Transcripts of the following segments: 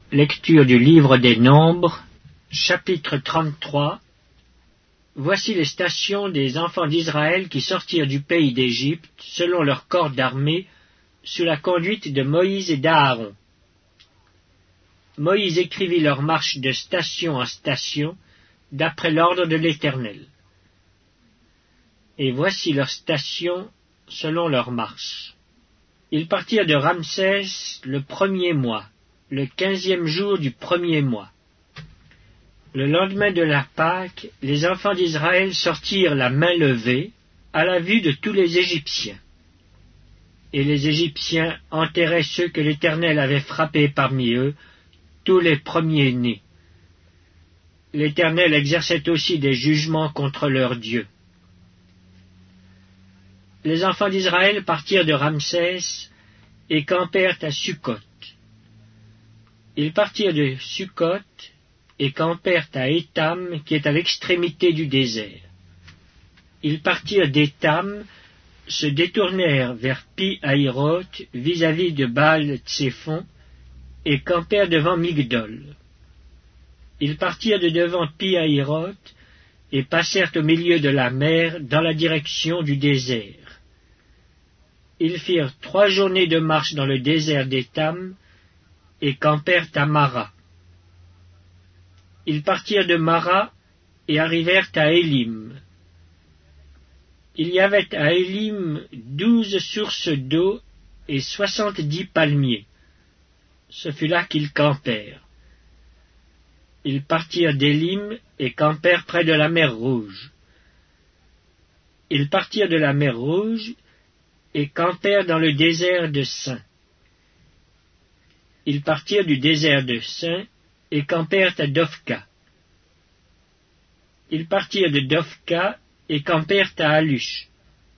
Lecture du livre des Nombres, chapitre 33. Voici les stations des enfants d'Israël qui sortirent du pays d'Égypte, selon leur corps d'armée, sous la conduite de Moïse et d'Aaron. Moïse écrivit leur marche de station en station, d'après l'ordre de l'Éternel. Et voici leurs stations selon leur marche. Ils partirent de Ramsès le 1er mois, le 15e jour du 1er mois. Le lendemain de la Pâque, les enfants d'Israël sortirent la main levée, à la vue de tous les Égyptiens. Et les Égyptiens enterraient ceux que l'Éternel avait frappés parmi eux, tous les premiers-nés. L'Éternel exerçait aussi des jugements contre leur Dieu. Les enfants d'Israël partirent de Ramsès et campèrent à Sukkot. Ils partirent de Sukkot et campèrent à Étam, qui est à l'extrémité du désert. Ils partirent d'Étam, se détournèrent vers Pi-Hahiroth, vis-à-vis de Baal-Tséphon, et campèrent devant Migdol. Ils partirent de devant Pi-Hahiroth, et passèrent au milieu de la mer, dans la direction du désert. Ils firent 3 journées de marche dans le désert d'Étam, et campèrent à Mara. Ils partirent de Mara, et arrivèrent à Élim. Il y avait à Élim 12 sources d'eau et 70 palmiers. Ce fut là qu'ils campèrent. Ils partirent d'Élim et campèrent près de la mer Rouge. Ils partirent de la mer Rouge et campèrent dans le désert de Sin. Ils partirent du désert de Sin et campèrent à Dophka. Ils partirent de Dophka et campèrent à Alush.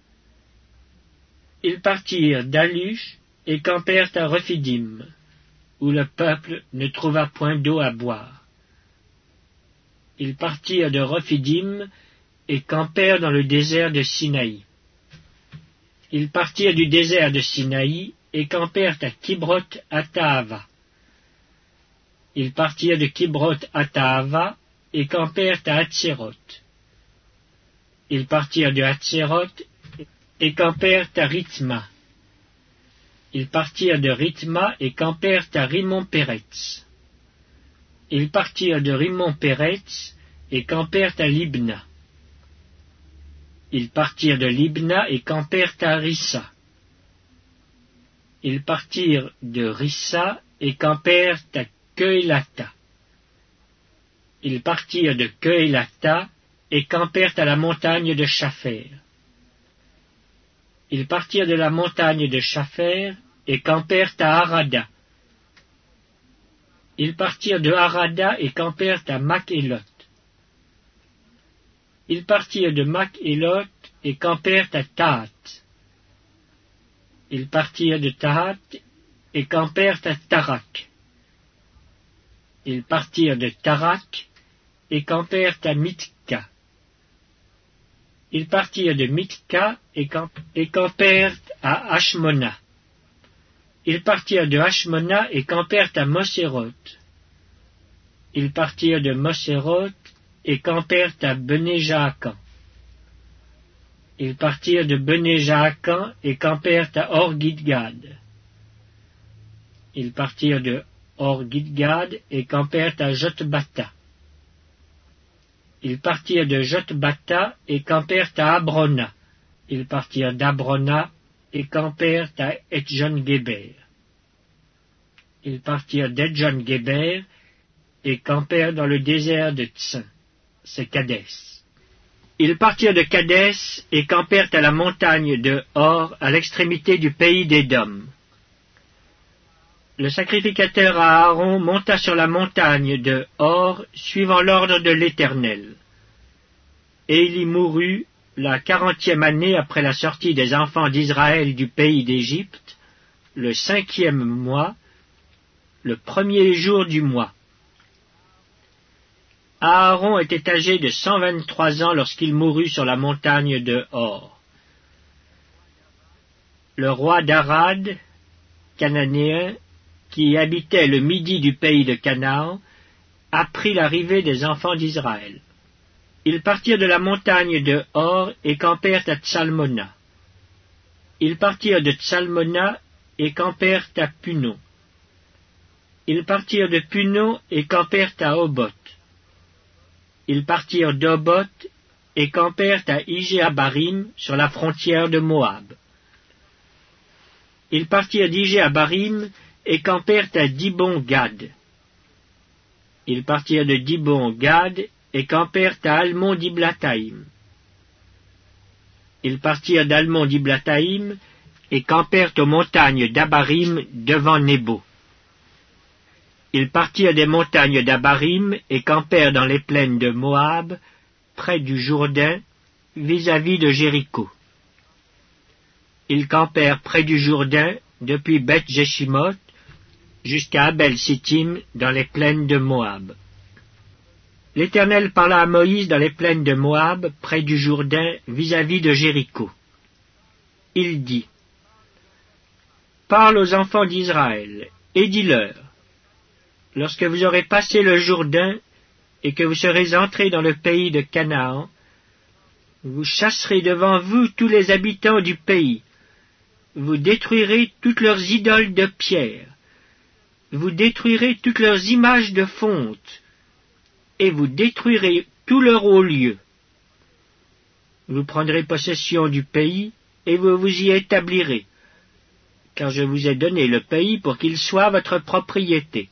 Ils partirent d'Alush et campèrent à Rephidim, où le peuple ne trouva point d'eau à boire. Ils partirent de Rephidim et campèrent dans le désert de Sinaï. Ils partirent du désert de Sinaï et campèrent à Kibroth-Hattaava. Ils partirent de Kibroth-Hattaava et campèrent à Hatséroth. Ils partirent de Hatséroth et campèrent à Rithma. Ils partirent de Rithma et campèrent à Rimon-Péretz. Ils partirent de Rimon-Péretz et campèrent à Libna. Ils partirent de Libna et campèrent à Rissa. Ils partirent de Rissa et campèrent à Kehelata. Ils partirent de Kehelata et campèrent à la montagne de Shapher. Ils partirent de la montagne de Shapher et campèrent à Harada. Ils partirent de Harada et campèrent à Makhelot. Ils partirent de Makhelot et campèrent à Tahat. Ils partirent de Tahat et campèrent à Tarak. Ils partirent de Tarak et campèrent à Mitka. Ils partirent de Mitka et campèrent à Hashmona. Ils partirent de Hashmona et campèrent à Moséroth. Ils partirent de Moséroth et campèrent à Bené-Jaakan. Ils partirent de Bené-Jaakan et campèrent à Or-Gidgad. Ils partirent de Or-Gidgad et campèrent à Jotbata. Ils partirent de Jotbata et campèrent à Abrona. Ils partirent d'Abrona et campèrent à Etjon-Géber. Ils partirent d'Etjon-Géber et campèrent dans le désert de Tsin, c'est Kadès. Ils partirent de Kadès et campèrent à la montagne de Hor, à l'extrémité du pays d'Édom. Le sacrificateur Aaron monta sur la montagne de Hor, suivant l'ordre de l'Éternel. Et il y mourut la 40e année après la sortie des enfants d'Israël du pays d'Égypte, le 5e mois, le 1er jour du mois. Aaron était âgé de 123 ans lorsqu'il mourut sur la montagne de Hor. Le roi d'Arad, cananéen, qui habitait le midi du pays de Canaan, apprit l'arrivée des enfants d'Israël. Ils partirent de la montagne de Hor et campèrent à Tsalmona. Ils partirent de Tsalmona et campèrent à Punon. Ils partirent de Punon et campèrent à Oboth. Ils partirent d'Oboth et campèrent à Ijé-Abarim sur la frontière de Moab. Ils partirent d'Ijé-Abarim et campèrent à Dibon-Gad. Ils partirent de Dibon-Gad et campèrent à Almon-Diblathaïm. Ils partirent d'Almon-Diblathaïm et campèrent aux montagnes d'Abarim devant Nebo. Ils partirent des montagnes d'Abarim et campèrent dans les plaines de Moab, près du Jourdain, vis-à-vis de Jéricho. Ils campèrent près du Jourdain, depuis Beth-Jeshimoth, jusqu'à Abel-Sittim, dans les plaines de Moab. L'Éternel parla à Moïse dans les plaines de Moab, près du Jourdain, vis-à-vis de Jéricho. Il dit, « Parle aux enfants d'Israël, et dis-leur, lorsque vous aurez passé le Jourdain, et que vous serez entrés dans le pays de Canaan, vous chasserez devant vous tous les habitants du pays, vous détruirez toutes leurs idoles de pierre, vous détruirez toutes leurs images de fonte, et vous détruirez tous leurs hauts lieux. Vous prendrez possession du pays, et vous vous y établirez, car je vous ai donné le pays pour qu'il soit votre propriété.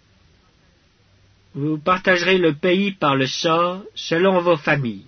Vous partagerez le pays par le sort, selon vos familles.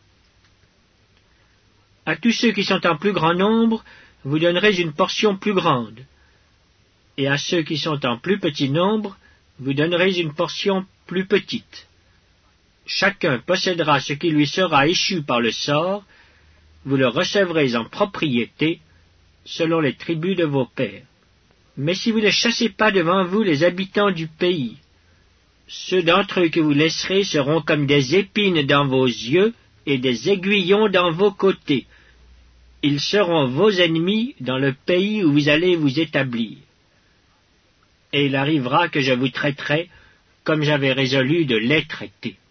À tous ceux qui sont en plus grand nombre, vous donnerez une portion plus grande, et à ceux qui sont en plus petit nombre, vous donnerez une portion plus petite. Chacun possédera ce qui lui sera échu par le sort, vous le recevrez en propriété, selon les tribus de vos pères. Mais si vous ne chassez pas devant vous les habitants du pays, ceux d'entre eux que vous laisserez seront comme des épines dans vos yeux et des aiguillons dans vos côtés. Ils seront vos ennemis dans le pays où vous allez vous établir. Et il arrivera que je vous traiterai comme j'avais résolu de les traiter.